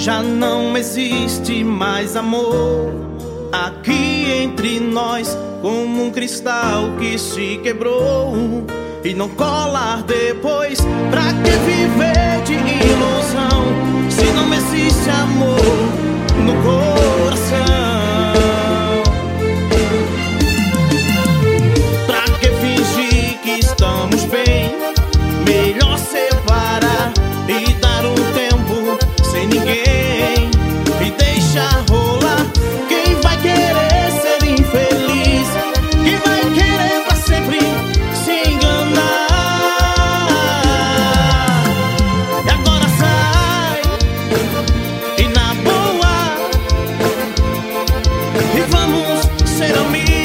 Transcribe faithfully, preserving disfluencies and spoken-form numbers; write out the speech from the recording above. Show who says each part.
Speaker 1: Já não existe mais amor aqui entre nós, como um cristal que se quebrou e não colar depois. Pra que viver de ilusão se não existe amor no coração? Pra que fingir que estamos bem? Melhor separar e dar um tempo sem ninguém e deixar rolar. Quem vai querer ser infeliz? Quem vai querer pra sempre se enganar? E agora sai e na boa, e vamos ser amigos.